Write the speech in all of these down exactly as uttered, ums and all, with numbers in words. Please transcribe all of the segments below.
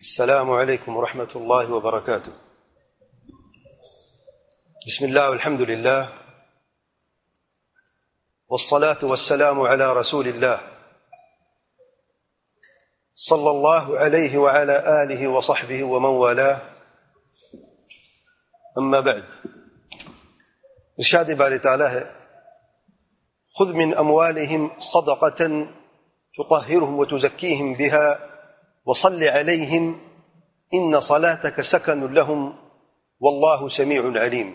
السلام عليكم ورحمة الله وبركاته. بسم الله والحمد لله والصلاة والسلام على رسول الله صلى الله عليه وعلى آله وصحبه ومن والاه. أما بعد، ارشاد باری تعالی ہے: خذ من أموالهم صدقة تطهرهم وتزكيهم بها وصل عليهم إن صلاتك سكن لهم والله سميع عليم.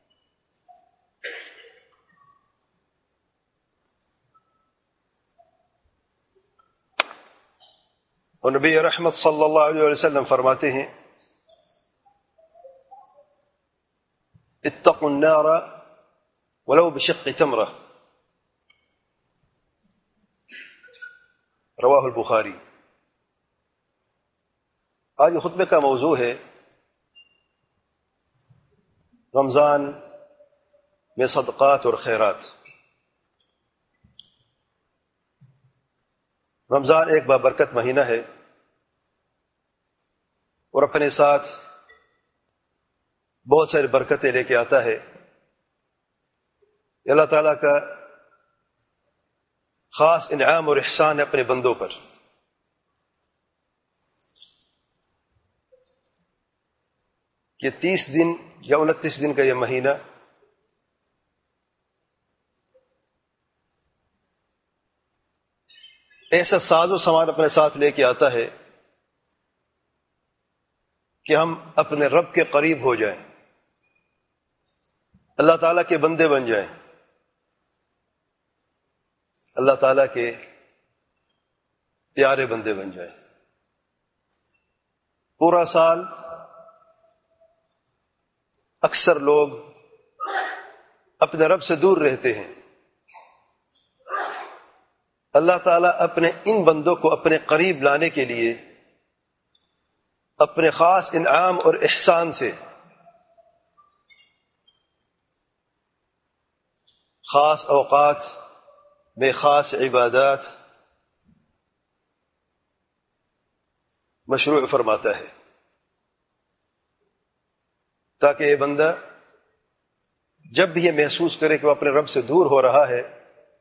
اور نبی رحمت صلی اللہ علیہ وسلم فرماتے ہیں: اتقوا النار ولو بشق تمرہ. رواہ البخاری. آج خطبے کا موضوع ہے رمضان میں صدقات اور خیرات. رمضان ایک بابرکت مہینہ ہے اور اپنے ساتھ بہت ساری برکتیں لے کے آتا ہے. اللہ تعالیٰ کا خاص انعام اور احسان ہے اپنے بندوں پر. کہ تیس دن یا انتیس دن کا یہ مہینہ ایسا ساز و سامان اپنے ساتھ لے کے آتا ہے کہ ہم اپنے رب کے قریب ہو جائیں، اللہ تعالیٰ کے بندے بن جائیں، اللہ تعالیٰ کے پیارے بندے بن جائیں. پورا سال اکثر لوگ اپنے رب سے دور رہتے ہیں. اللہ تعالیٰ اپنے ان بندوں کو اپنے قریب لانے کے لیے اپنے خاص انعام اور احسان سے خاص اوقات میں خاص عبادات مشروع فرماتا ہے، تاکہ یہ بندہ جب بھی یہ محسوس کرے کہ وہ اپنے رب سے دور ہو رہا ہے،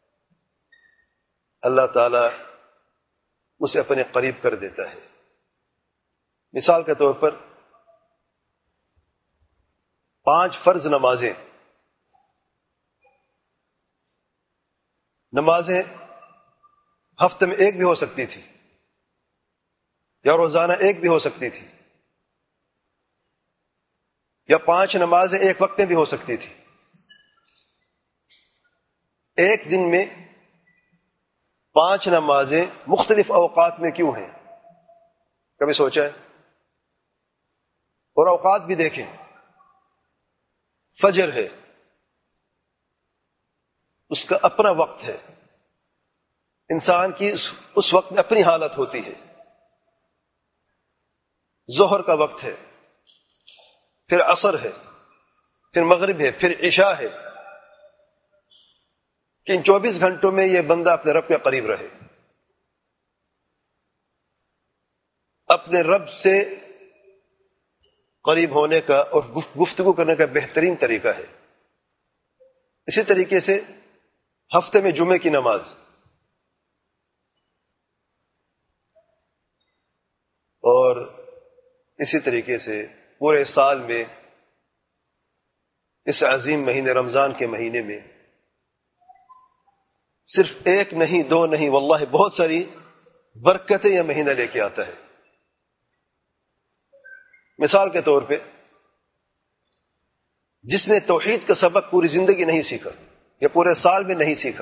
اللہ تعالیٰ اسے اپنے قریب کر دیتا ہے. مثال کے طور پر پانچ فرض نمازیں نمازیں ہفتے میں ایک بھی ہو سکتی تھی یا روزانہ ایک بھی ہو سکتی تھی، یا پانچ نمازیں ایک وقت میں بھی ہو سکتی تھی. ایک دن میں پانچ نمازیں مختلف اوقات میں کیوں ہیں؟ کبھی سوچا ہے؟ اور اوقات بھی دیکھیں. فجر ہے، اس کا اپنا وقت ہے، انسان کی اس وقت میں اپنی حالت ہوتی ہے. ظہر کا وقت ہے، پھر عصر ہے، پھر مغرب ہے، پھر عشاء ہے، کہ ان چوبیس گھنٹوں میں یہ بندہ اپنے رب کے قریب رہے. اپنے رب سے قریب ہونے کا اور گفتگو کرنے کا بہترین طریقہ ہے. اسی طریقے سے ہفتے میں جمعے کی نماز اور اسی طریقے سے پورے سال میں اس عظیم مہینے رمضان کے مہینے میں صرف ایک نہیں، دو نہیں، واللہ بہت ساری برکتیں یہ مہینہ لے کے آتا ہے. مثال کے طور پہ جس نے توحید کا سبق پوری زندگی نہیں سیکھا یا پورے سال میں نہیں سیکھا،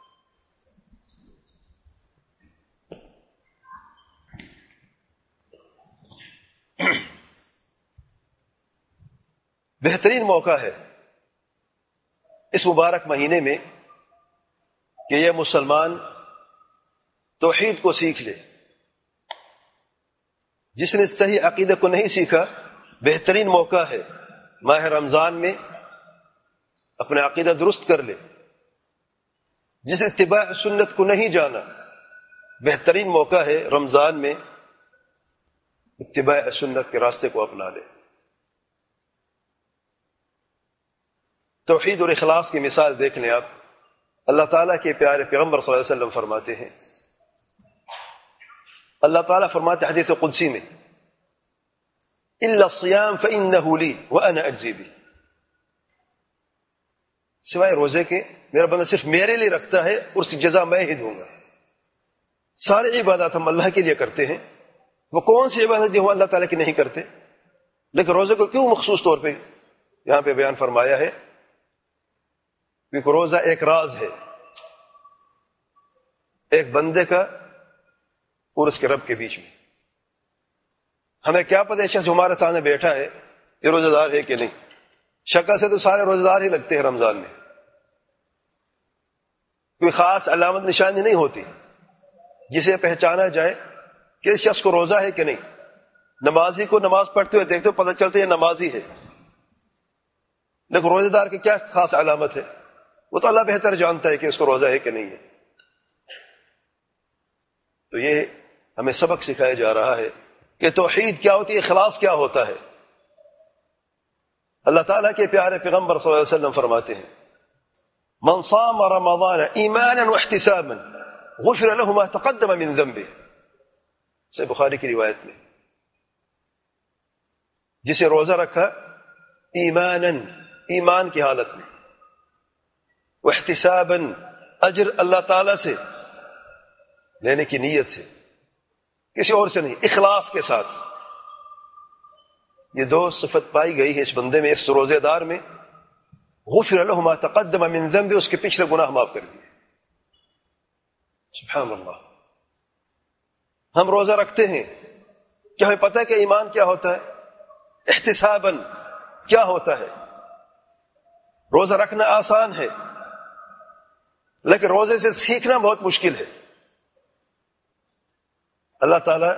بہترین موقع ہے اس مبارک مہینے میں کہ یہ مسلمان توحید کو سیکھ لے. جس نے صحیح عقیدہ کو نہیں سیکھا، بہترین موقع ہے ماہ رمضان میں اپنا عقیدہ درست کر لے. جس نے اتباع سنت کو نہیں جانا، بہترین موقع ہے رمضان میں اتباع سنت کے راستے کو اپنا لے. توحید اور اخلاص کی مثال دیکھ لیں آپ. اللہ تعالیٰ کے پیارے پیغمبر صلی اللہ علیہ وسلم فرماتے ہیں, اللہ تعالیٰ فرماتے ہیں حدیث قدسی میں, الا الصيام فانه لي وانا اجزي به, سوائے روزے کے میرا بندہ صرف میرے لیے رکھتا ہے اور اس کی جزا میں ہی دوں گا. ساری عبادات ہم اللہ کے لیے کرتے ہیں, وہ کون سی عبادت جو ہم اللہ تعالیٰ کی نہیں کرتے؟ لیکن روزے کو کیوں مخصوص طور پہ یہاں پہ بیان فرمایا ہے؟ کیونکہ روزہ ایک راز ہے, ایک بندے کا اور اس کے رب کے بیچ میں. ہمیں کیا پتہ ہے شخص جو ہمارے سامنے بیٹھا ہے یہ روزہ دار ہے کہ نہیں؟ شکل سے تو سارے روزہ دار ہی لگتے ہیں رمضان میں, کوئی خاص علامت نشانی نہیں ہوتی جسے پہچانا جائے کہ اس شخص کو روزہ ہے کہ نہیں. نمازی کو نماز پڑھتے ہوئے دیکھتے ہو پتہ چلتا ہے یہ نمازی ہے, لیکن روزہ دار کی کیا خاص علامت ہے؟ وہ تو اللہ بہتر جانتا ہے کہ اس کو روزہ ہے کہ نہیں ہے. تو یہ ہمیں سبق سکھایا جا رہا ہے کہ توحید کیا ہوتی ہے, اخلاص کیا ہوتا ہے. اللہ تعالیٰ کے پیارے پیغمبر صلی اللہ علیہ وسلم فرماتے ہیں, من صام رمضان ایمانا واحتسابا غفر له ما تقدم من ذنبه, صحیح بخاری کی روایت میں, جسے روزہ رکھا ایمانا, ایمان کی حالت میں, واحتسابا, اجر اللہ تعالیٰ سے لینے کی نیت سے, کسی اور سے نہیں, اخلاص کے ساتھ. یہ دو صفت پائی گئی ہے اس بندے میں, اس روزے دار میں. غفر له ما تقدم من ذنبه, اس کے پچھلے گناہ معاف کر دیے. سبحان اللہ. ہم روزہ رکھتے ہیں, کیا ہمیں پتہ ہے کہ ایمان کیا ہوتا ہے؟ احتسابا کیا ہوتا ہے؟ روزہ رکھنا آسان ہے, لیکن روزے سے سیکھنا بہت مشکل ہے. اللہ تعالیٰ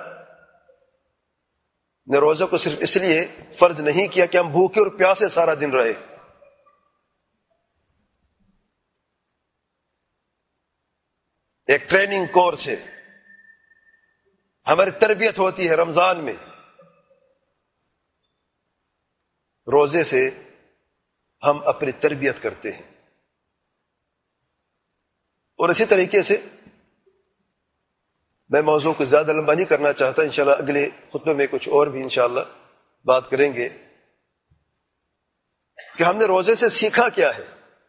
نے روزہ کو صرف اس لیے فرض نہیں کیا کہ ہم بھوکے اور پیاسے سارا دن رہے. ایک ٹریننگ کورس ہے, ہماری تربیت ہوتی ہے رمضان میں. روزے سے ہم اپنی تربیت کرتے ہیں. اور اسی طریقے سے میں موضوع کو زیادہ لمبا نہیں کرنا چاہتا, انشاءاللہ اگلے خطبے میں کچھ اور بھی انشاءاللہ بات کریں گے کہ ہم نے روزے سے سیکھا کیا ہے.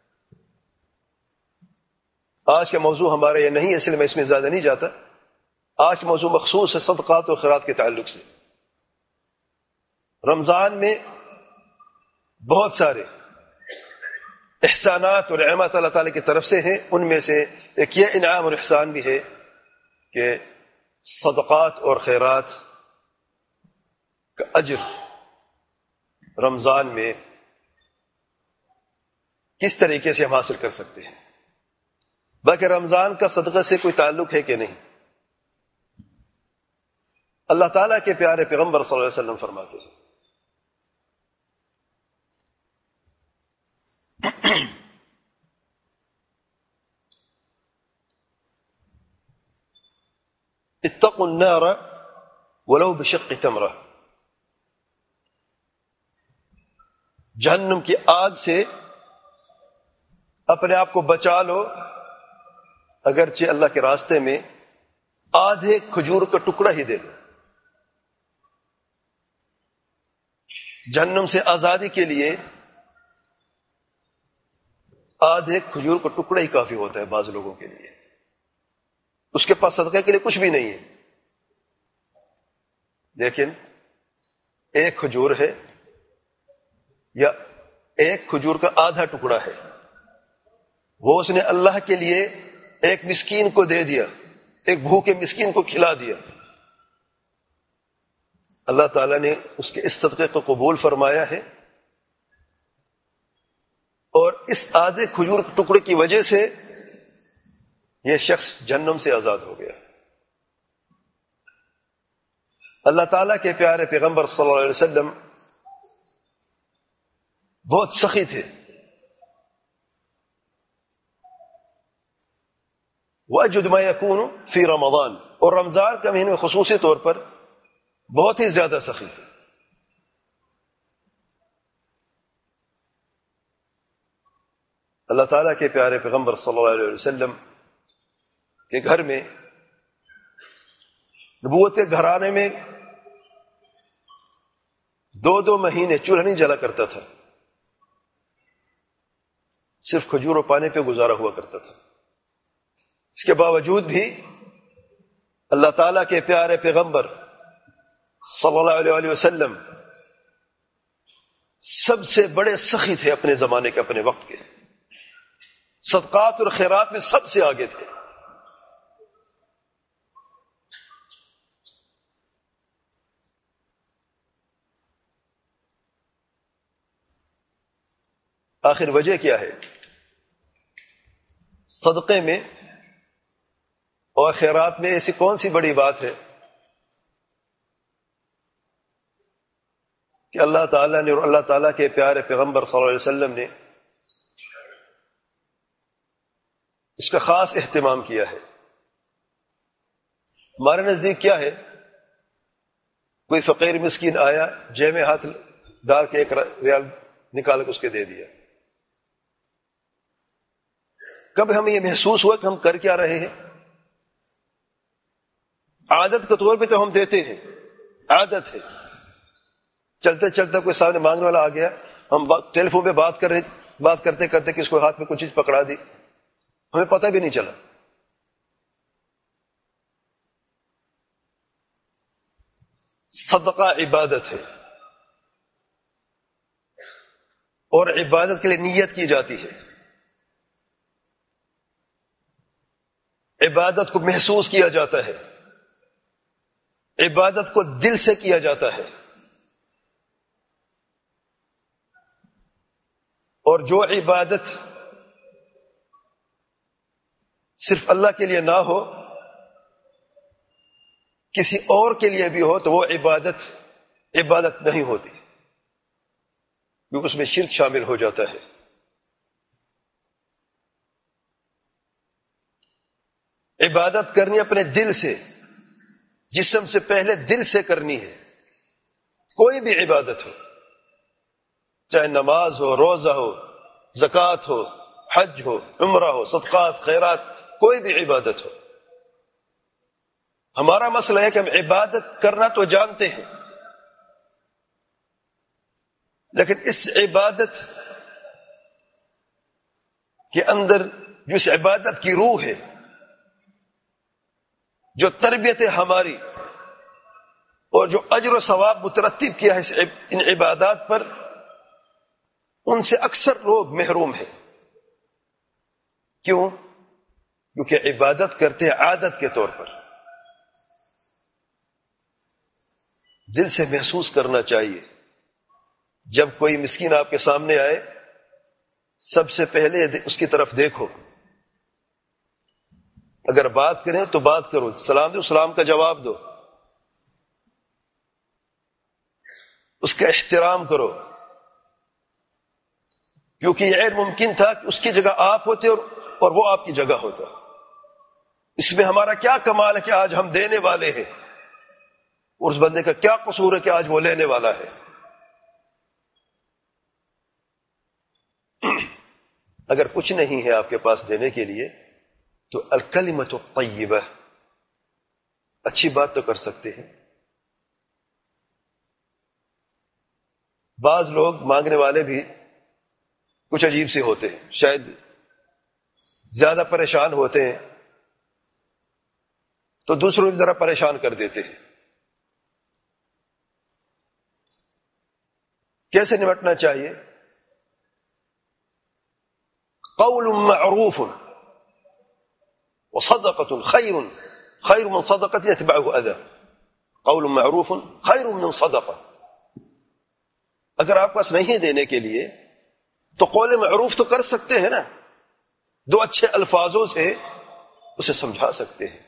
آج کا موضوع ہمارا یہ نہیں ہے, اس لیے میں اس میں زیادہ نہیں جاتا. آج کا موضوع مخصوص ہے صدقات و خیرات کے تعلق سے. رمضان میں بہت سارے احسانات اور نعمات اللہ تعالیٰ کی طرف سے ہیں. ان میں سے ایک یہ انعام اور احسان بھی ہے کہ صدقات اور خیرات کا اجر رمضان میں کس طریقے سے ہم حاصل کر سکتے ہیں. باقی رمضان کا صدقہ سے کوئی تعلق ہے کہ نہیں؟ اللہ تعالیٰ کے پیارے پیغمبر صلی اللہ علیہ وسلم فرماتے ہیں, اتقوا النار ولو بشق تمرہ, جہنم کی آگ سے اپنے آپ کو بچا لو اگرچہ اللہ کے راستے میں آدھے کھجور کا ٹکڑا ہی دے دو. جہنم سے آزادی کے لیے آدھے کھجور کا ٹکڑا ہی کافی ہوتا ہے بعض لوگوں کے لیے. اس کے پاس صدقہ کے لیے کچھ بھی نہیں ہے, لیکن ایک کھجور ہے یا ایک کھجور کا آدھا ٹکڑا ہے, وہ اس نے اللہ کے لیے ایک مسکین کو دے دیا, ایک بھوکے مسکین کو کھلا دیا. اللہ تعالیٰ نے اس کے اس صدقے کو قبول فرمایا ہے, اور اس آدھے کھجور کے ٹکڑے کی وجہ سے یہ شخص جہنم سے آزاد ہو گیا. اللہ تعالیٰ کے پیارے پیغمبر صلی اللہ علیہ وسلم بہت سخی تھے. وَأَجْوَدُ مَا يَكُونُ فِي رَمَضَانَ, اور رمضان کے مہینے میں خصوصی طور پر بہت ہی زیادہ سخی تھے. اللہ تعالیٰ کے پیارے پیغمبر صلی اللہ علیہ وسلم کے گھر میں، نبوت کے گھرانے میں دو دو مہینے چولہا نہیں جلا کرتا تھا، صرف کھجور و پانی پہ گزارا ہوا کرتا تھا. اس کے باوجود بھی اللہ تعالیٰ کے پیارے پیغمبر صلی اللہ علیہ وسلم سب سے بڑے سخی تھے اپنے زمانے کے، اپنے وقت کے. صدقات اور خیرات میں سب سے آگے تھے. آخر وجہ کیا ہے؟ صدقے میں اور خیرات میں ایسی کون سی بڑی بات ہے کہ اللہ تعالیٰ نے اور اللہ تعالیٰ کے پیارے پیغمبر صلی اللہ علیہ وسلم نے اس کا خاص اہتمام کیا ہے؟ ہمارے نزدیک کیا ہے؟ کوئی فقیر مسکین آیا، جیب میں ہاتھ ڈال کے ایک ریال نکال کے اس کے دے دیا. کب ہمیں یہ محسوس ہوا کہ ہم کر کیا رہے ہیں؟ عادت کے طور پہ تو ہم دیتے ہیں، عادت ہے. چلتے چلتے کوئی سامنے مانگنے والا آ گیا، ہم ٹیلی فون پہ بات کر رہے بات کرتے کرتے کس کو ہاتھ میں کچھ چیز پکڑا دی، ہمیں پتہ بھی نہیں چلا. صدقہ عبادت ہے، اور عبادت کے لیے نیت کی جاتی ہے. عبادت کو محسوس کیا جاتا ہے، عبادت کو دل سے کیا جاتا ہے. اور جو عبادت صرف اللہ کے لیے نہ ہو، کسی اور کے لیے بھی ہو، تو وہ عبادت عبادت نہیں ہوتی، کیونکہ اس میں شرک شامل ہو جاتا ہے. عبادت کرنی اپنے دل سے، جسم سے پہلے دل سے کرنی ہے. کوئی بھی عبادت ہو، چاہے نماز ہو، روزہ ہو، زکوٰۃ ہو، حج ہو، عمرہ ہو، صدقات، خیرات، کوئی بھی عبادت ہو. ہمارا مسئلہ ہے کہ ہم عبادت کرنا تو جانتے ہیں، لیکن اس عبادت کے اندر جو اس عبادت کی روح ہے، جو تربیت ہے ہماری، اور جو اجر و ثواب مترتب کیا ہے ان عبادات پر، ان سے اکثر لوگ محروم ہیں. کیوں؟ کیونکہ عبادت کرتے ہیں عادت کے طور پر. دل سے محسوس کرنا چاہیے. جب کوئی مسکین آپ کے سامنے آئے، سب سے پہلے اس کی طرف دیکھو. اگر بات کریں تو بات کرو، سلام دو سلام کا جواب دو، اس کا احترام کرو. کیونکہ یہ غیر ممکن تھا کہ اس کی جگہ آپ ہوتے اور, اور وہ آپ کی جگہ ہوتا. اس میں ہمارا کیا کمال ہے کہ آج ہم دینے والے ہیں، اور اس بندے کا کیا قصور ہے کہ آج وہ لینے والا ہے. اگر کچھ نہیں ہے آپ کے پاس دینے کے لیے، تو الکلمۃ الطیبہ، اچھی بات تو کر سکتے ہیں. بعض لوگ مانگنے والے بھی کچھ عجیب سے ہوتے ہیں، شاید زیادہ پریشان ہوتے ہیں تو دوسروں کو ذرا پریشان کر دیتے ہیں. کیسے نمٹنا چاہیے؟ قول معروف وصدقة خیر خیر من صدقة يتبعه اذى. قول معروف خیر من صدقة. اگر آپ پاس نہیں دینے کے لیے تو قول معروف تو کر سکتے ہیں نا، دو اچھے الفاظوں سے اسے سمجھا سکتے ہیں.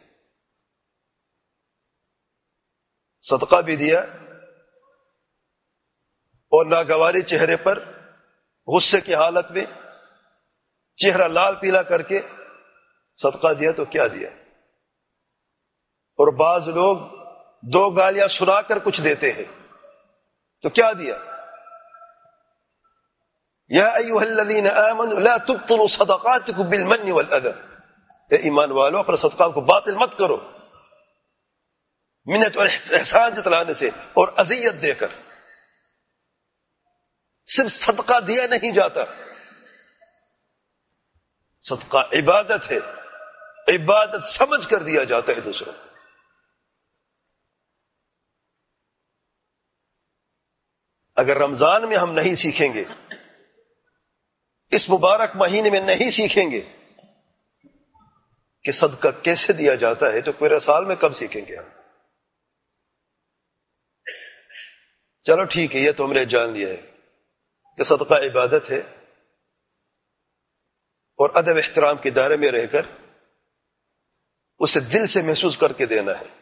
صدقہ بھی دیا اور ناگواری چہرے پر، غصے کی حالت میں، چہرہ لال پیلا کر کے صدقہ دیا تو کیا دیا. اور بعض لوگ دو گالیاں سنا کر کچھ دیتے ہیں تو کیا دیا؟ یا ایھا الذین آمنوا لا تبطلوا صدقاتکم بالمن والاذی، اے ایمان والو اپنے صدقات کو باطل مت کرو منت اور احسان جتلانے سے اور اذیت دے کر۔ صرف صدقہ دیا نہیں جاتا، صدقہ عبادت ہے، عبادت سمجھ کر دیا جاتا ہے دوسروں کو۔ اگر رمضان میں ہم نہیں سیکھیں گے، اس مبارک مہینے میں نہیں سیکھیں گے کہ صدقہ کیسے دیا جاتا ہے، تو پورے سال میں کب سیکھیں گے ہم؟ چلو ٹھیک ہے، یہ تو ہم نے جان لیا ہے کہ صدقہ عبادت ہے اور ادب احترام کے دائرے میں رہ کر اسے دل سے محسوس کر کے دینا ہے۔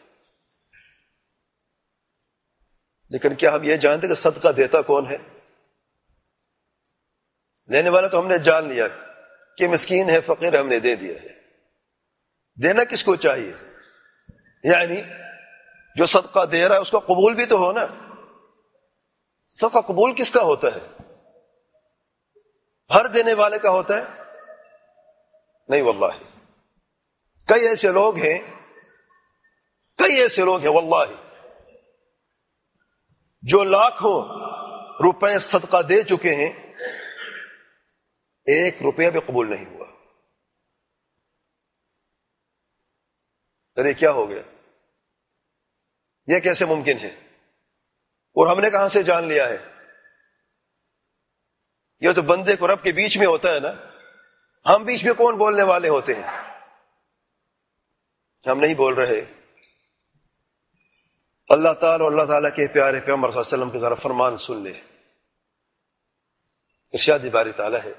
لیکن کیا ہم یہ جانتے کہ صدقہ دیتا کون ہے؟ لینے والا تو ہم نے جان لیا کہ مسکین ہے، فقیر، ہم نے دے دیا ہے۔ دینا کس کو چاہیے؟ یعنی جو صدقہ دے رہا ہے اس کا قبول بھی تو ہونا۔ صدقہ قبول کس کا ہوتا ہے؟ ہر دینے والے کا ہوتا ہے؟ نہیں واللہ، کئی ایسے لوگ ہیں کئی ایسے لوگ ہیں واللہ جو لاکھوں روپے صدقہ دے چکے ہیں، ایک روپیہ بھی قبول نہیں ہوا۔ ارے کیا ہو گیا؟ یہ کیسے ممکن ہے؟ اور ہم نے کہاں سے جان لیا ہے؟ یہ تو بندے کو رب کے بیچ میں ہوتا ہے نا، ہم بیچ میں کون بولنے والے ہوتے ہیں؟ ہم نہیں بول رہے۔ اللہ تعالیٰ اور اللہ تعالیٰ کے پیارے پیغمبر صلی اللہ علیہ وسلم کے ذرا فرمان سن لے۔ ارشاد باری تعالیٰ ہے،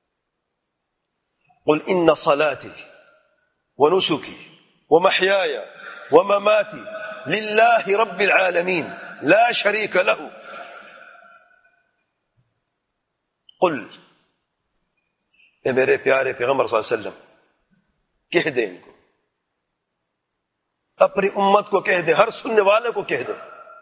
قل ان صلاتي ونسكي ومحياي ومماتي لله رب العالمين لا شريك له۔ قل، اے میرے پیارے پیغمبر صلی اللہ علیہ وسلم کہہ دیں، ان کو، اپنی امت کو کہہ دے، ہر سننے والے کو کہہ دے،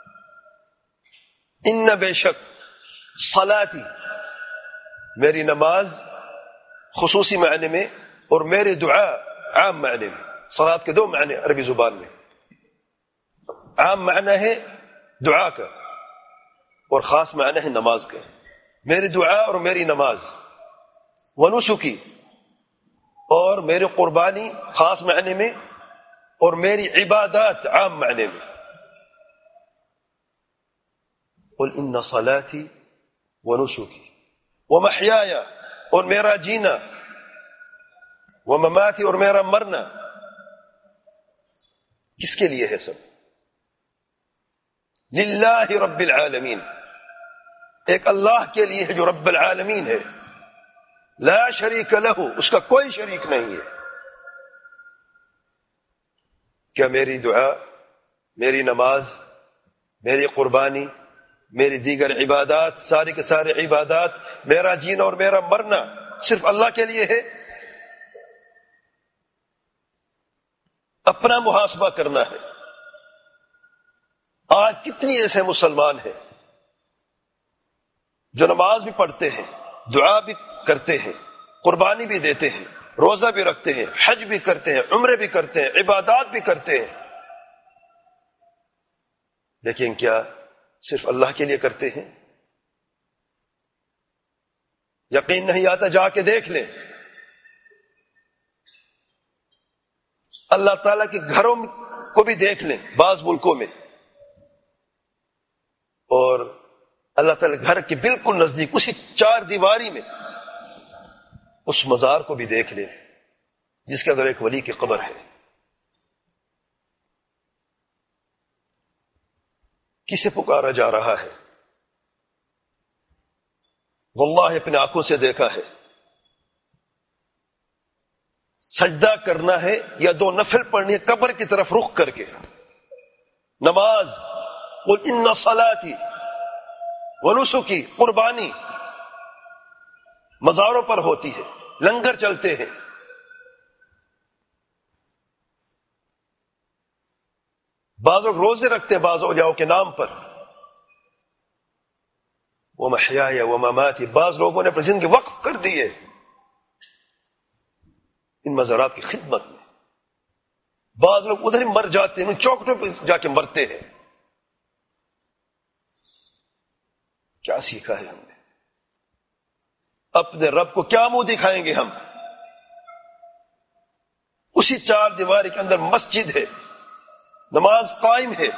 ان بے شک صلاتی، میری نماز خصوصی معنی میں اور میری دعا عام معنی میں۔ صلاۃ کے دو معنی عربی زبان میں، عام معنی ہے دعا کا اور خاص معنی ہے نماز کا۔ میری دعا اور میری نماز، ونسکی، اور میری قربانی خاص معنی میں اور میری عبادات عام معنی میں۔ قل ان صلاتی ونسکی ومحیاي، اور میرا جینا، ومماتی، اور میرا مرنا، کس کے لیے ہے؟ سب للہ رب العالمین، ایک اللہ کے لیے ہے جو رب العالمین ہے، لا شریک لہ، اس کا کوئی شریک نہیں ہے۔ کیا میری دعا، میری نماز، میری قربانی، میری دیگر عبادات، ساری کے سارے عبادات، میرا جینا اور میرا مرنا صرف اللہ کے لیے ہے؟ اپنا محاسبہ کرنا ہے۔ آج کتنی ایسے مسلمان ہیں جو نماز بھی پڑھتے ہیں، دعا بھی کرتے ہیں، قربانی بھی دیتے ہیں، روزہ بھی رکھتے ہیں، حج بھی کرتے ہیں، عمرے بھی کرتے ہیں، عبادات بھی کرتے ہیں، لیکن کیا صرف اللہ کے لیے کرتے ہیں؟ یقین نہیں آتا؟ جا کے دیکھ لیں، اللہ تعالیٰ کے گھروں کو بھی دیکھ لیں بعض ملکوں میں، اور اللہ تعالیٰ گھر کے بالکل نزدیک اسی چار دیواری میں اس مزار کو بھی دیکھ لیں جس کے اندر ایک ولی کی قبر ہے۔ کسے پکارا جا رہا ہے؟ واللہ اپنے آنکھوں سے دیکھا ہے۔ سجدہ کرنا ہے یا دو نفل پڑھنی ہے قبر کی طرف رخ کر کے، نماز، قل ان صلاتی ونسکی، قربانی مزاروں پر ہوتی ہے، لنگر چلتے ہیں، بعض لوگ روزے رکھتے ہیں بعض اولیاء کے نام پر، وَمَحْيَايَ وَمَمَاتِي، بعض لوگوں نے اپنی زندگی وقف کر دی ہے ان مزارات کی خدمت میں، بعض لوگ ادھر ہی مر جاتے ہیں، ان چوکٹوں پہ جا کے مرتے ہیں۔ کیا سیکھا ہے ہم نے؟ اپنے رب کو کیا منہ دکھائیں گے ہم؟ اسی چار دیواری کے اندر مسجد ہے، نماز قائم ہے،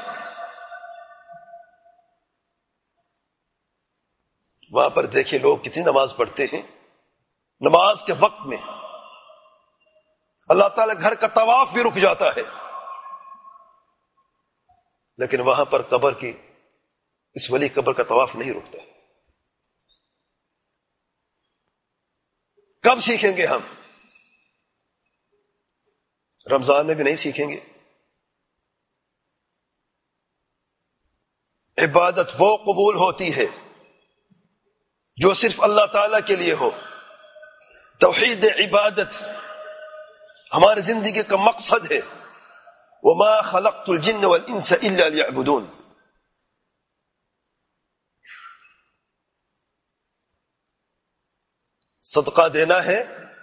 وہاں پر دیکھیں لوگ کتنی نماز پڑھتے ہیں نماز کے وقت میں، اللہ تعالیٰ گھر کا طواف بھی رک جاتا ہے، لیکن وہاں پر قبر کی، اس ولی قبر کا طواف نہیں رکتا۔ کب سیکھیں گے ہم؟ رمضان میں بھی نہیں سیکھیں گے۔ عبادت وہ قبول ہوتی ہے جو صرف اللہ تعالی کے لیے ہو۔ توحید عبادت ہماری زندگی کا مقصد ہے۔ وما خلقت الجن والانس الا ليعبدون۔ صدقہ دینا ہے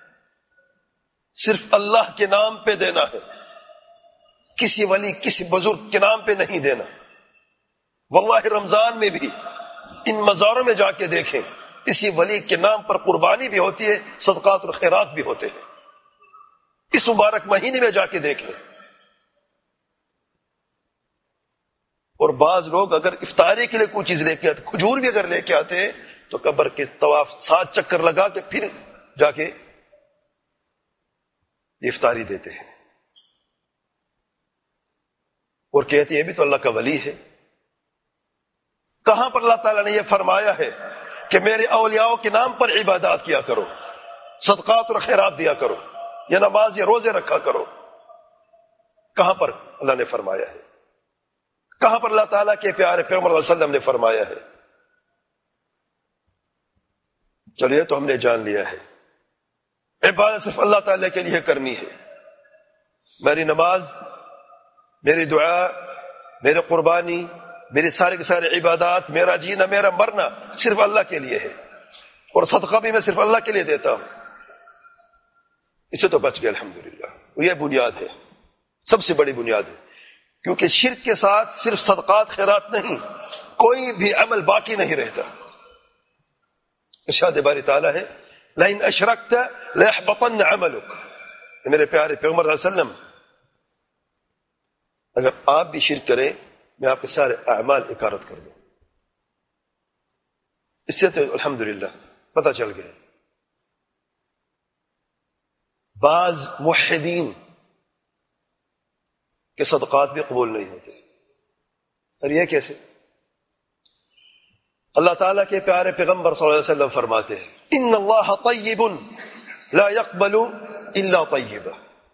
صرف اللہ کے نام پہ دینا ہے، کسی ولی کسی بزرگ کے نام پہ نہیں دینا۔ واللہ رمضان میں بھی ان مزاروں میں جا کے دیکھیں، اسی ولی کے نام پر قربانی بھی ہوتی ہے، صدقات اور خیرات بھی ہوتے ہیں۔ اس مبارک مہینے میں جا کے دیکھ لیں۔ اور بعض لوگ اگر افطاری کے لیے کوئی چیز لے کے آتے، کھجور بھی اگر لے کے آتے ہیں تو قبر کے طواف سات چکر لگا کے پھر جا کے افطاری دیتے ہیں، اور کہتے ہیں یہ بھی تو اللہ کا ولی ہے۔ کہاں پر اللہ تعالیٰ نے یہ فرمایا ہے کہ میرے اولیاء کے نام پر عبادات کیا کرو، صدقات اور خیرات دیا کرو، یا نماز یا روزے رکھا کرو؟ کہاں پر اللہ نے فرمایا ہے؟ کہاں پر اللہ تعالیٰ کے پیارے پیغمبر صلی اللہ علیہ وسلم نے فرمایا ہے؟ چلیے تو ہم نے جان لیا ہے عبادت صرف اللہ تعالیٰ کے لیے کرنی ہے۔ میری نماز، میری دعا، میری قربانی، میری سارے کے سارے عبادات، میرا جینا میرا مرنا صرف اللہ کے لیے ہے، اور صدقہ بھی میں صرف اللہ کے لیے دیتا ہوں۔ اسے تو بچ گئے الحمدللہ۔ یہ بنیاد ہے، سب سے بڑی بنیاد ہے، کیونکہ شرک کے ساتھ صرف صدقات خیرات نہیں، کوئی بھی عمل باقی نہیں رہتا۔ ارشاد باری تعالیٰ ہے لئن اشرکت لیحبطن عملک۔ میرے پیارے پیغمبر صلی اللہ علیہ وسلم، اگر آپ بھی شرک کریں میں آپ کے سارے اعمال اکارت کر دوں۔ اس سے تو الحمدللہ پتہ چل گیا بعض موحدین کے صدقات بھی قبول نہیں ہوتے۔ اور یہ کیسے؟ اللہ تعالیٰ کے پیارے پیغمبر صلی اللہ علیہ وسلم فرماتے ہیں ان اللہ طیب لا يقبل الا طیبا۔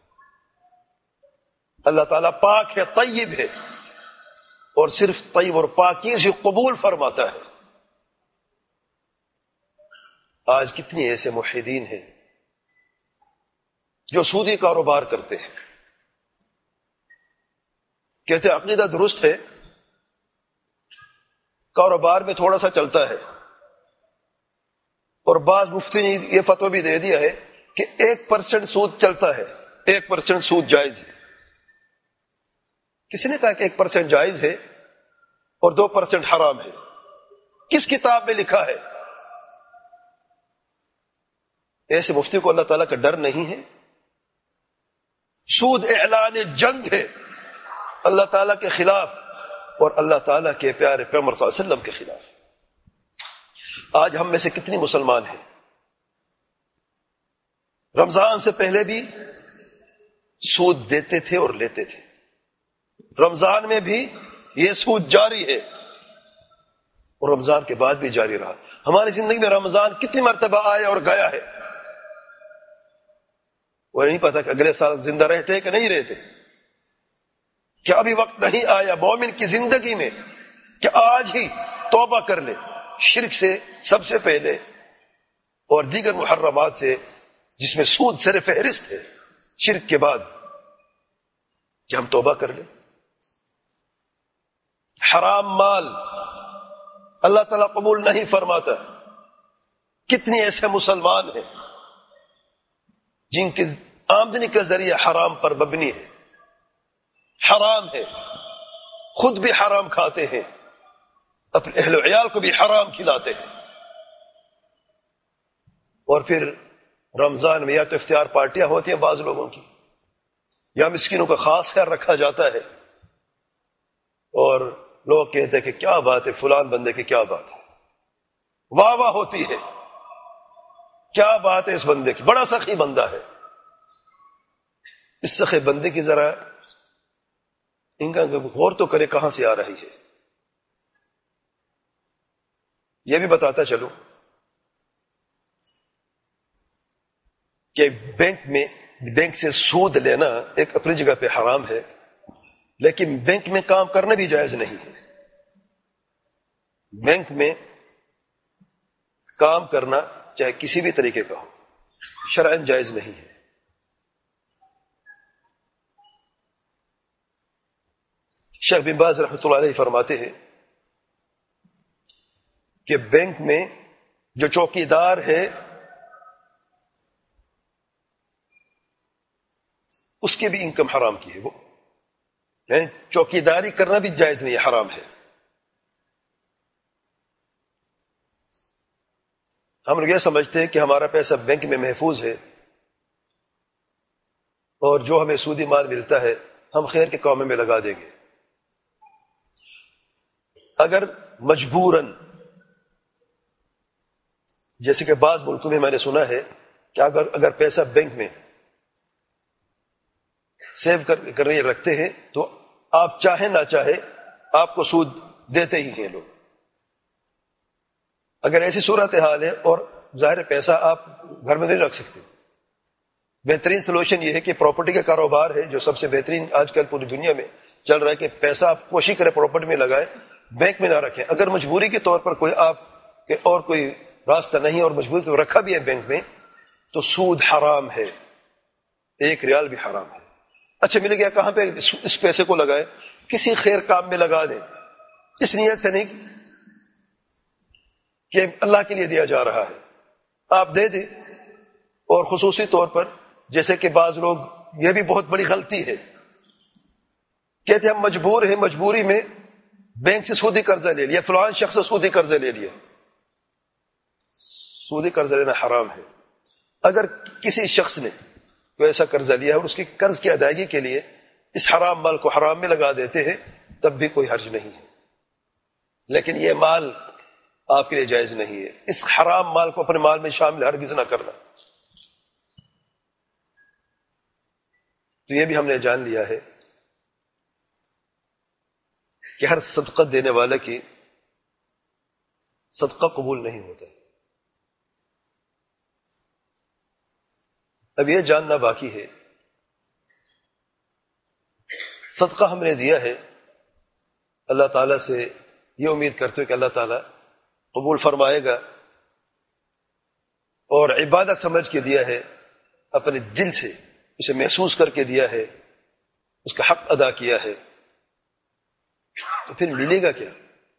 اللہ تعالیٰ پاک ہے، طیب ہے، اور صرف طیب اور پاکیزی قبول فرماتا ہے۔ آج کتنی ایسے موحدین ہیں جو سودی کاروبار کرتے ہیں، کہتے ہیں عقیدہ درست ہے، کاروبار میں تھوڑا سا چلتا ہے، اور بعض مفتی نے یہ فتویٰ بھی دے دیا ہے کہ ایک پرسنٹ سود چلتا ہے، ایک پرسنٹ سود جائز ہے۔ کسی نے کہا کہ ایک پرسنٹ جائز ہے اور دو پرسنٹ حرام ہے؟ کس کتاب میں لکھا ہے؟ ایسے مفتی کو اللہ تعالیٰ کا ڈر نہیں ہے؟ سود اعلان جنگ ہے اللہ تعالیٰ کے خلاف اور اللہ تعالیٰ کے پیارے پیغمبر صلی اللہ علیہ وسلم کے خلاف۔ آج ہم میں سے کتنی مسلمان ہیں رمضان سے پہلے بھی سود دیتے تھے اور لیتے تھے، رمضان میں بھی یہ سود جاری ہے، اور رمضان کے بعد بھی جاری رہا۔ ہماری زندگی میں رمضان کتنی مرتبہ آیا اور گیا ہے، وہ نہیں پتا کہ اگلے سال زندہ رہتے کہ نہیں رہتے۔ کیا ابھی وقت نہیں آیا مومن کی زندگی میں کہ آج ہی توبہ کر لے شرک سے سب سے پہلے، اور دیگر محرمات سے جس میں سود سر فہرست ہے شرک کے بعد، کہ ہم توبہ کر لیں؟ حرام مال اللہ تعالیٰ قبول نہیں فرماتا. کتنے ایسے مسلمان ہیں جن کی آمدنی کا ذریعہ حرام پر مبنی ہے، حرام ہے، خود بھی حرام کھاتے ہیں، اپنے اہل و عیال کو بھی حرام کھلاتے ہیں، اور پھر رمضان میں یا تو افطار پارٹیاں ہوتی ہیں بعض لوگوں کی، یا مسکینوں کا خاص خیال رکھا جاتا ہے، اور لوگ کہتے ہیں کہ کیا بات ہے فلان بندے کی، کیا بات ہے، واہ واہ ہوتی ہے، کیا بات ہے اس بندے کی، بڑا سخی بندہ ہے. اس سخی بندے کی ذرا ان کا غور تو کرے کہاں سے آ رہی ہے. یہ بھی بتاتا چلوں کہ بینک میں بینک سے سود لینا ایک اپنی جگہ پہ حرام ہے، لیکن بینک میں کام کرنا بھی جائز نہیں ہے. بینک میں کام کرنا چاہے کسی بھی طریقے کا ہو شرعاً جائز نہیں ہے. شیخ بن باز رحمۃ اللہ علیہ فرماتے ہیں کہ بینک میں جو چوکیدار ہے اس کی بھی انکم حرام کی ہے، وہ یعنی چوکیداری کرنا بھی جائز نہیں ہے، حرام ہے. ہم لوگ یہ سمجھتے ہیں کہ ہمارا پیسہ بینک میں محفوظ ہے اور جو ہمیں سودی مال ملتا ہے ہم خیر کے کاموں میں لگا دیں گے. اگر مجبوراً، جیسے کہ بعض ملکوں میں میں نے سنا ہے کہ اگر اگر پیسہ بینک میں سیو کر کر رکھتے ہیں تو آپ چاہیں نہ چاہے آپ کو سود دیتے ہی ہیں لوگ. اگر ایسی صورتحال ہے اور ظاہر پیسہ آپ گھر میں نہیں رکھ سکتے، بہترین سلوشن یہ ہے کہ پراپرٹی کا کاروبار ہے جو سب سے بہترین آج کل پوری دنیا میں چل رہا ہے کہ پیسہ آپ کوشش کریں پراپرٹی میں لگائیں، بینک میں نہ رکھیں. اگر مجبوری کے طور پر کوئی آپ کے اور کوئی راستہ نہیں اور مجبوری کو رکھا بھی ہے بینک میں تو سود حرام ہے، ایک ریال بھی حرام ہے. اچھا مل گیا، کہاں پہ اس پیسے کو لگائیں؟ کسی خیر کام میں لگا دیں، اس نیت سے نہیں کہ اللہ کے لیے دیا جا رہا ہے، آپ دے دیں. اور خصوصی طور پر جیسے کہ بعض لوگ، یہ بھی بہت بڑی غلطی ہے، کہتے ہیں ہم مجبور ہیں، مجبوری میں بینک سے سودی قرضہ لے لیا، فلان شخص سے سودی قرضہ لے لیا. سودی قرضہ لینا حرام ہے. اگر کسی شخص نے کوئی ایسا قرضہ لیا ہے اور اس کی قرض کی ادائیگی کے لیے اس حرام مال کو حرام میں لگا دیتے ہیں تب بھی کوئی حرج نہیں ہے، لیکن یہ مال آپ کے لیے جائز نہیں ہے. اس حرام مال کو اپنے مال میں شامل ہرگز نہ کرنا. تو یہ بھی ہم نے جان لیا ہے کہ ہر صدقہ دینے والا کی صدقہ قبول نہیں ہوتا. اب یہ جاننا باقی ہے صدقہ ہم نے دیا ہے، اللہ تعالیٰ سے یہ امید کرتے ہو کہ اللہ تعالیٰ قبول فرمائے گا، اور عبادت سمجھ کے دیا ہے، اپنے دل سے اسے محسوس کر کے دیا ہے، اس کا حق ادا کیا ہے، تو پھر ملے گا کیا؟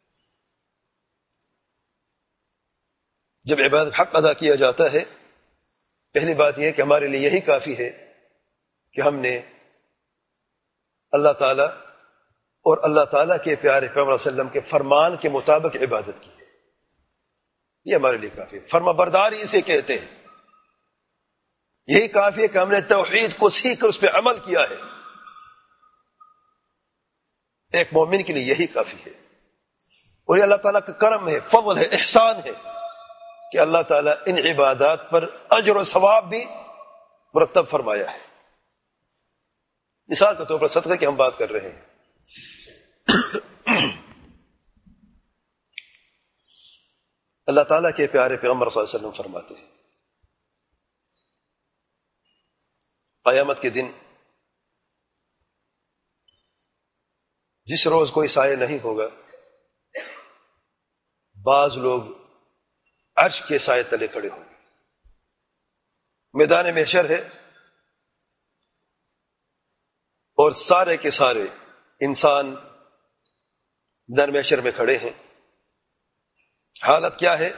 جب عبادت حق ادا کیا جاتا ہے، پہلی بات یہ ہے کہ ہمارے لیے یہی کافی ہے کہ ہم نے اللہ تعالیٰ اور اللہ تعالیٰ کے پیارے پیغمبر صلی اللہ علیہ وسلم کے فرمان کے مطابق عبادت کی ہے. یہ ہمارے لیے کافی ہے. فرما برداری اسے کہتے ہیں. یہی کافی ہے کہ ہم نے توحید کو سیکھ کر اس پہ عمل کیا ہے. ایک مومن کے لیے یہی کافی ہے. اور یہ اللہ تعالیٰ کا کرم ہے، فضل ہے، احسان ہے کہ اللہ تعالیٰ ان عبادات پر اجر و ثواب بھی مرتب فرمایا ہے. مثال کے طور پر صدقے کی ہم بات کر رہے ہیں. اللہ تعالیٰ کے پیارے پیغمبر صلی اللہ علیہ وسلم فرماتے ہیں قیامت کے دن جس روز کوئی سایہ نہیں ہوگا، بعض لوگ عرش کے سائے تلے کھڑے ہوں گے. میدان محشر ہے اور سارے کے سارے انسان میدان محشر میں کھڑے ہیں. حالت کیا ہے؟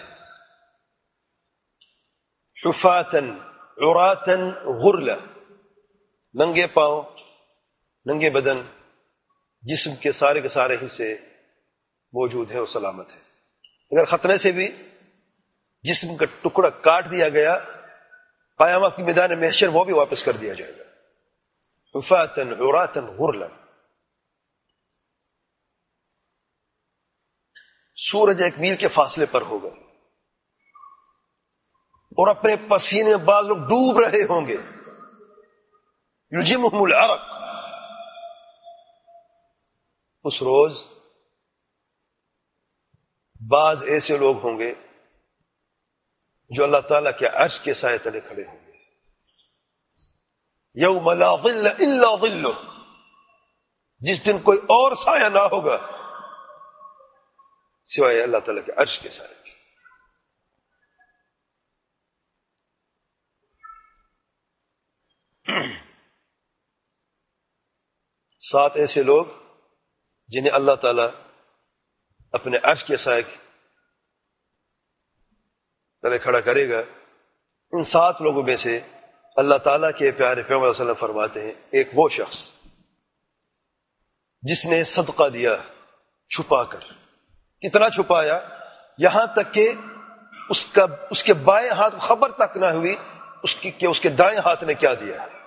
حفاتن عراتن غرلا، ننگے پاؤں، ننگے بدن، جسم کے سارے کے سارے حصے موجود ہیں اور سلامت ہیں. اگر خطرے سے بھی جسم کا ٹکڑا کاٹ دیا گیا، قیامت کی میدان محشر وہ بھی واپس کر دیا جائے گا. حفاتن عراتن غرلا. سورج ایک میل کے فاصلے پر ہوگا اور اپنے پسینے میں بعض لوگ ڈوب رہے ہوں گے. یلجمہم العرق. اس روز بعض ایسے لوگ ہوں گے جو اللہ تعالیٰ کے عرش کے سائے تلے کھڑے ہوں گے. یوم لا ظل الا ظلہ، جس دن کوئی اور سایہ نہ ہوگا سوائے اللہ تعالیٰ کے عرش کے سائے کے. سات ایسے لوگ جنہیں اللہ تعالیٰ اپنے عرش کے سائے کے تلے کھڑا کرے گا. ان سات لوگوں میں سے اللہ تعالیٰ کے پیارے پیغمبر صلی اللہ علیہ وسلم فرماتے ہیں ایک وہ شخص جس نے صدقہ دیا چھپا کر. کتنا چھپایا؟ یہاں تک کہ اس کا اس کے بائیں ہاتھ کو خبر تک نہ ہوئی اس کی کہ اس کے دائیں ہاتھ نے کیا دیا ہے.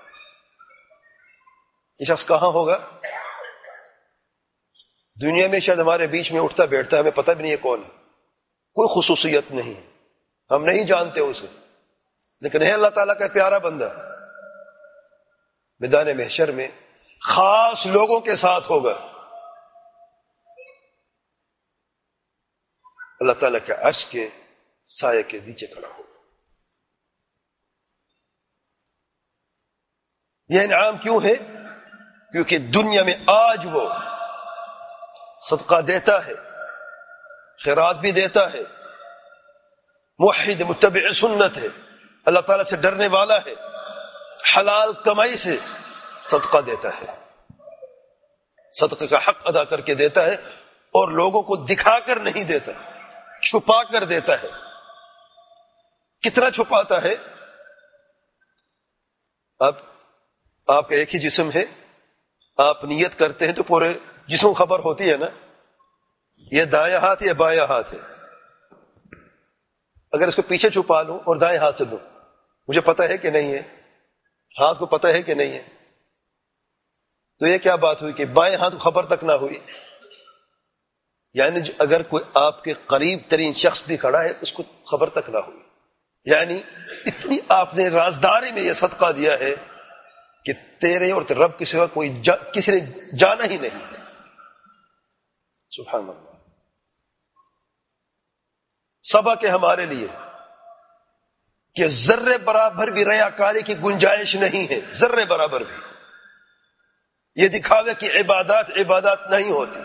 یہ شخص کہاں ہوگا؟ دنیا میں شاید ہمارے بیچ میں اٹھتا بیٹھتا ہے، ہمیں پتہ بھی نہیں ہے کون ہے، کوئی خصوصیت نہیں ہے، ہم نہیں جانتے اسے، لیکن ہے اللہ تعالیٰ کا پیارا بندہ. میدان محشر میں خاص لوگوں کے ساتھ ہوگا. اللہ تعالیٰ کے عرش کے سائے کے نیچے کھڑا ہوگا. یہ انعام کیوں ہے؟ کیونکہ دنیا میں آج وہ صدقہ دیتا ہے، خیرات بھی دیتا ہے، موحد متبع سنت ہے، اللہ تعالیٰ سے ڈرنے والا ہے، حلال کمائی سے صدقہ دیتا ہے، صدقے کا حق ادا کر کے دیتا ہے اور لوگوں کو دکھا کر نہیں دیتا، چھپا کر دیتا ہے. کتنا چھپاتا ہے؟ اب آپ کا ایک ہی جسم ہے، آپ نیت کرتے ہیں تو پورے جسم کو خبر ہوتی ہے نا، یہ دایاں ہاتھ یا بایاں ہاتھ ہے. اگر اس کو پیچھے چھپا لوں اور دائیں ہاتھ سے دوں، مجھے پتہ ہے کہ نہیں ہے، ہاتھ کو پتہ ہے کہ نہیں ہے. تو یہ کیا بات ہوئی کہ بائیں ہاتھ کو خبر تک نہ ہوئی. یعنی اگر کوئی آپ کے قریب ترین شخص بھی کھڑا ہے اس کو خبر تک نہ ہوئی. یعنی اتنی آپ نے رازداری میں یہ صدقہ دیا ہے کہ تیرے اور رب کے سوا کوئی جا, کسی نے جانا ہی نہیں. سبحان اللہ. سبق ہے ہمارے لیے کہ ذرے برابر بھی ریاکاری کی گنجائش نہیں ہے، ذرے برابر بھی. یہ دکھاوے کہ عبادات عبادات نہیں ہوتی.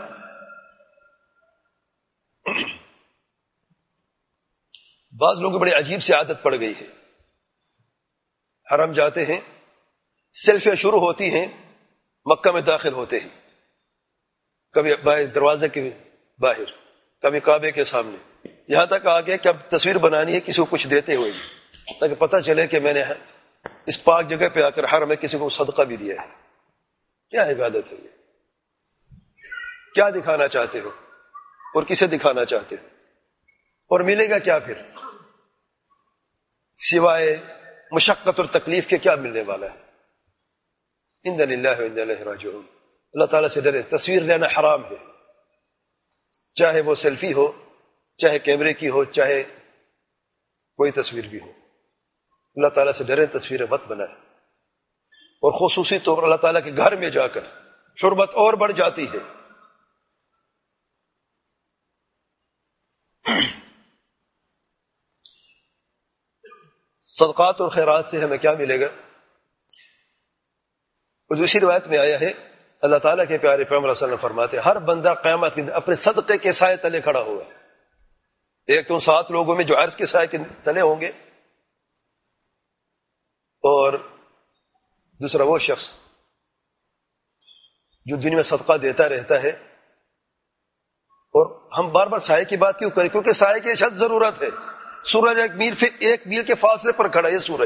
بعض لوگوں کو بڑی عجیب سی عادت پڑ گئی ہے، حرم جاتے ہیں، سیلفیاں شروع ہوتی ہیں مکہ میں داخل ہوتے ہیں، کبھی دروازے کے باہر، کبھی کعبے کے سامنے، یہاں تک آگے کہ اب تصویر بنانی ہے کسی کو کچھ دیتے ہوئے تاکہ پتہ چلے کہ میں نے اس پاک جگہ پہ آ کر حرم میں کسی کو صدقہ بھی دیا ہے. کیا عبادت ہے یہ؟ کیا دکھانا چاہتے ہو اور کسے دکھانا چاہتے ہو؟ اور ملے گا کیا پھر؟ سوائے مشقت اور تکلیف کے کیا ملنے والا ہے؟ انا للہ و انا الیہ راجعون. اللہ تعالیٰ سے ڈرے. تصویر لینا حرام ہے، چاہے وہ سیلفی ہو، چاہے کیمرے کی ہو، چاہے کوئی تصویر بھی ہو. اللہ تعالیٰ سے ڈرے، تصویریں مت بنائیں. اور خصوصی طور پر اللہ تعالیٰ کے گھر میں جا کر حرمت اور بڑھ جاتی ہے. صدقات اور خیرات سے ہمیں کیا ملے گا؟ اور دوسری روایت میں آیا ہے اللہ تعالیٰ کے پیارے پیغمبر صلی اللہ علیہ وسلم فرماتے ہیں ہر بندہ قیامت کے دن اپنے صدقے کے سائے تلے کھڑا ہوگا. ایک تو سات لوگوں میں جو عرش کے سائے کے تلے ہوں گے، اور دوسرا وہ شخص جو دنیا میں صدقہ دیتا رہتا ہے اور ہم بار بار سائے کی بات کیوں کریں؟ کیونکہ سائے کی اشد ضرورت ہے. سورج ایک میل ایک میل کے فاصلے پر کھڑا ہے. سورج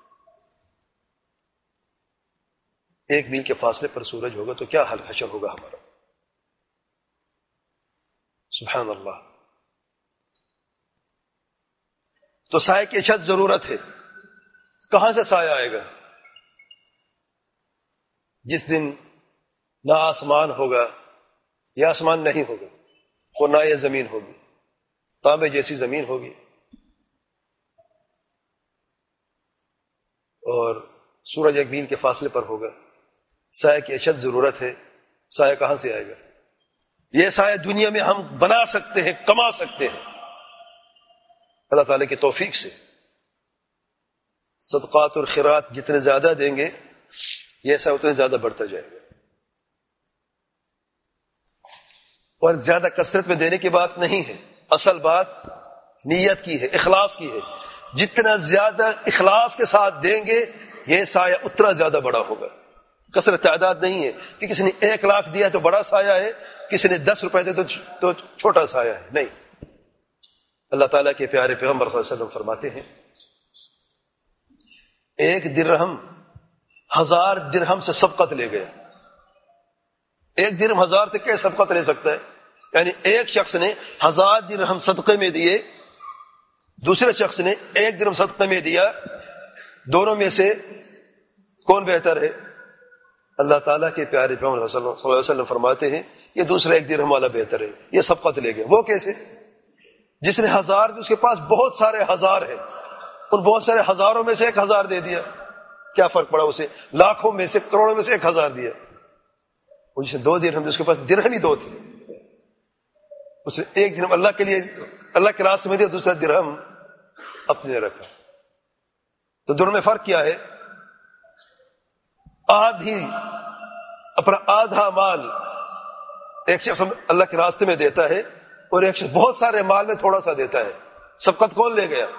ایک میل کے فاصلے پر سورج ہوگا تو کیا حل حشر ہوگا ہمارا. سبحان اللہ. تو سائے کی اشد ضرورت ہے. کہاں سے سایہ آئے گا؟ جس دن نہ آسمان ہوگا یا آسمان نہیں ہوگا، اور نہ یہ زمین ہوگی، تانبے جیسی زمین ہوگی، اور سورج ایک میل کے فاصلے پر ہوگا. سایہ کی اشد ضرورت ہے. سایہ کہاں سے آئے گا؟ یہ سایہ دنیا میں ہم بنا سکتے ہیں، کما سکتے ہیں اللہ تعالی کی توفیق سے. صدقات اور خیرات جتنے زیادہ دیں گے یہ ایسا اتنے زیادہ بڑھتا جائے گا. اور زیادہ کثرت میں دینے کی بات نہیں ہے، اصل بات نیت کی ہے، اخلاص کی ہے. جتنا زیادہ اخلاص کے ساتھ دیں گے یہ سایہ اتنا زیادہ بڑا ہوگا. کثرت تعداد نہیں ہے کہ کسی نے ایک لاکھ دیا تو بڑا سایہ ہے، کسی نے دس روپے دے تو چھوٹا سایہ ہے. نہیں. اللہ تعالیٰ کے پیارے پیغمبر صلی اللہ علیہ وسلم فرماتے ہیں ایک درہم ہزار درہم سے سبقت لے گیا. ایک درہم ہزار سے کیا سبقت لے سکتا ہے؟ یعنی ایک شخص نے ہزار درہم صدقے میں دیے، دوسرے شخص نے ایک درہم صدقے میں دیا، دونوں میں سے کون بہتر ہے؟ اللہ تعالیٰ کے پیارے پیغمبر صلی اللہ علیہ وسلم فرماتے ہیں یہ دوسرا ایک درہم والا بہتر ہے. یہ سبقت لے گیا. وہ کیسے؟ جس نے ہزار، اس کے پاس بہت سارے ہزار ہیں، ان بہت سارے ہزاروں میں سے ایک ہزار دے دیا. کیا فرق پڑا اسے؟ لاکھوں میں سے، کروڑوں میں سے ایک ہزار دیا. جس نے دو درہم، اس کے پاس درہم ہی دو تھے، اس نے ایک درہم اللہ کے لیے، اللہ کے راستے میں دیا، دوسرا درہم اپنے رکھا. تو دونوں میں فرق کیا ہے؟ آدھی، اپنا آدھا مال ایک شخص اللہ کے راستے میں دیتا ہے اور ایک شخص بہت سارے مال میں تھوڑا سا دیتا ہے. سبقت کون لے گیا؟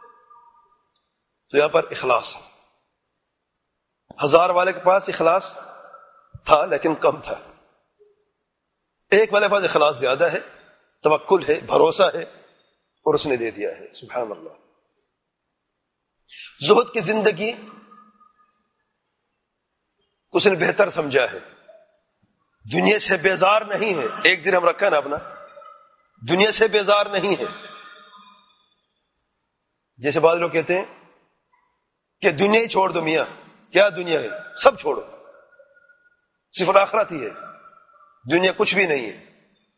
تو یہاں پر اخلاص ہے. ہزار والے کے پاس اخلاص تھا لیکن کم تھا، ایک والے کے پاس اخلاص زیادہ ہے، توکل ہے، بھروسہ ہے، اور اس نے دے دیا ہے. سبحان اللہ. زہد کی زندگی اس نے بہتر سمجھا ہے. دنیا سے بیزار نہیں ہے. ایک درہم رکھا نا اپنا، دنیا سے بیزار نہیں ہے. جیسے بعض لوگ کہتے ہیں کہ دنیا ہی چھوڑ دو میاں. کیا دنیا ہے؟ سب چھوڑو، صرف آخرت ہی ہے، دنیا کچھ بھی نہیں ہے.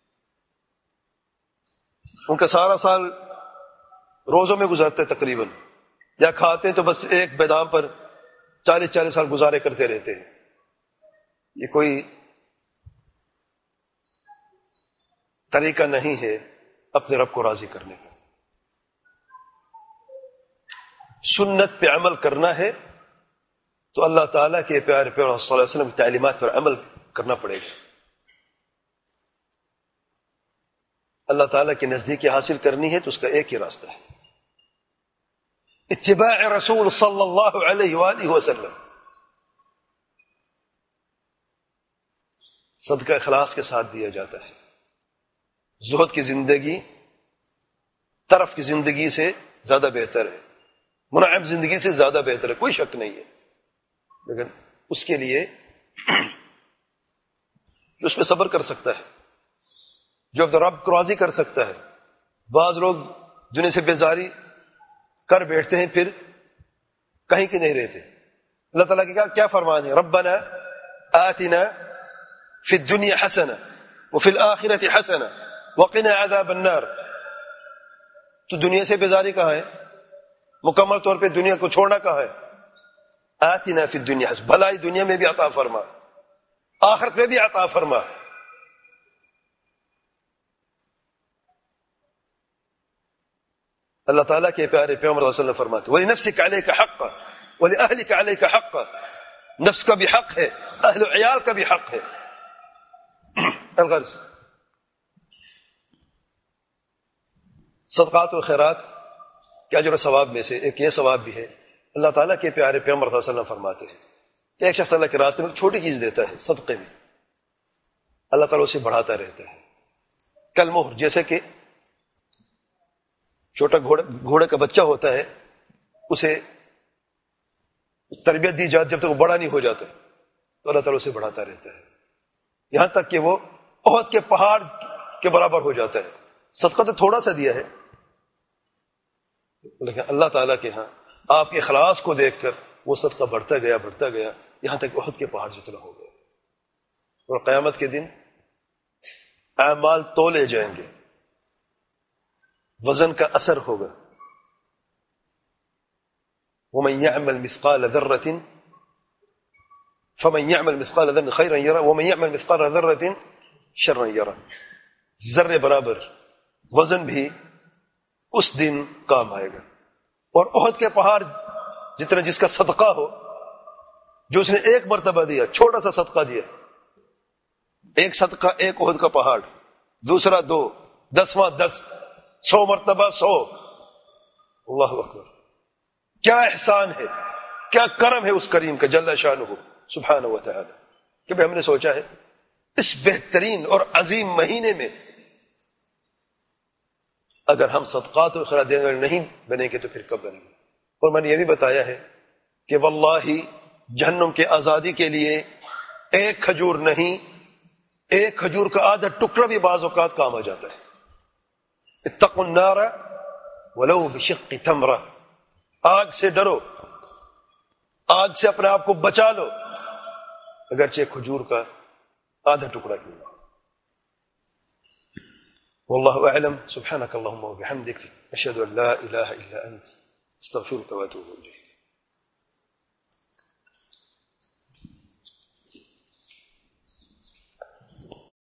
ان کا سارا سال روزوں میں گزرتا ہے تقریباً، یا کھاتے ہیں تو بس ایک بادام پر چالیس چالیس سال گزارے کرتے رہتے ہیں. یہ کوئی طریقہ نہیں ہے اپنے رب کو راضی کرنے کا. سنت پہ عمل کرنا ہے تو اللہ تعالیٰ کے پیارے پیغمبر صلی اللہ علیہ وسلم کی تعلیمات پر عمل کرنا پڑے گا. اللہ تعالیٰ کی نزدیکی حاصل کرنی ہے تو اس کا ایک ہی راستہ ہے، اتباع رسول صلی اللہ علیہ وآلہ وسلم. صدقہ اخلاص کے ساتھ دیا جاتا ہے. زہد کی زندگی طرف کی زندگی سے زیادہ بہتر ہے، منعم زندگی سے زیادہ بہتر ہے، کوئی شک نہیں ہے. لیکن اس کے لیے جو اس پہ صبر کر سکتا ہے، جو اپنے رب کو راضی کر سکتا ہے. بعض لوگ دنیا سے بیزاری کر بیٹھتے ہیں پھر کہیں کی نہیں رہتے. اللہ تعالیٰ کے کیا فرمان ہے؟ ربنا آتنا فی الدنیا حسنہ وفی الآخرۃ حسنہ وقنا عذاب النار. تو دنیا سے بیزاری کہاں ہے؟ مکمل طور پہ دنیا کو چھوڑنا کہاں ہے؟ آتنا فی الدنیا حسنہ، بھلائی دنیا میں بھی عطا فرما، آخرت میں بھی عطا فرما. اللہ تعالیٰ کے پیارے پیغمبر صلی اللہ علیہ وسلم فرماتے وَلِنَفْسِكَ عَلَيْكَ حَقًّا وَلِأَهْلِكَ عَلَيْكَ حَقًّا. نفس کا بھی حق ہے، اہل و عیال کا بھی حق ہے. الغرض صدقات و خیرات کے اجر و ثواب میں سے ایک یہ ثواب بھی ہے. اللہ تعالیٰ کے پیارے پیغمبر صلی اللہ علیہ وسلم فرماتے ہیں کہ ایک شخص اللہ کے راستے میں ایک چھوٹی چیز دیتا ہے صدقے میں، اللہ تعالیٰ اسے بڑھاتا رہتا ہے. کالمہر، جیسے کہ چھوٹا گھوڑا گھوڑے کا بچہ ہوتا ہے، اسے تربیت دی جاتی جب تک وہ بڑا نہیں ہو جاتا تو اللہ تعالیٰ اسے بڑھاتا رہتا ہے یہاں تک کہ وہ احد کے پہاڑ کے برابر ہو جاتا ہے. صدقہ تو تھوڑا سا دیا ہے، لیکن اللہ تعالیٰ کے ہاں آپ کے اخلاص کو دیکھ کر وہ صدقہ بڑھتا گیا بڑھتا گیا یہاں تک احد کے پہاڑ جتنا ہو گیا. اور قیامت کے دن اعمال تولے جائیں گے، وزن کا اثر ہوگا. ومن يعمل مثقال ذرة فمن يعمل مثقال ذرة خيرا يرى ومن يعمل مثقال ذرة شرا يرى. ذرے برابر وزن بھی اس دن کام آئے گا. اور احد کے پہاڑ جتنا جس کا صدقہ ہو، جو اس نے ایک مرتبہ دیا، چھوٹا سا صدقہ دیا، ایک صدقہ ایک احد کا پہاڑ، دوسرا دو، دسواں دس، سو مرتبہ سو. اللہ اکبر، کیا احسان ہے، کیا کرم ہے اس کریم کا جل شانہ سبحانہ و تعالی کہ بھئی ہم نے سوچا ہے اس بہترین اور عظیم مہینے میں اگر ہم صدقات و خیرات دینے والے نہیں بنیں گے تو پھر کب بنیں گے. اور میں نے یہ بھی بتایا ہے کہ واللہ جہنم کے آزادی کے لیے ایک کھجور نہیں، ایک کھجور کا آدھا ٹکڑا بھی بعض اوقات کام آ جاتا ہے. اتقوا النار ولو بشق تمرہ، آگ سے ڈرو، آگ سے اپنے آپ کو بچا لو اگرچہ کھجور کا آدھا ٹکڑا کیوں نہ. واللہ اعلم. سبحانک اللہم وبحمدک، اشہد ان لا الہ الا انت، استغفرک واتوب الیک.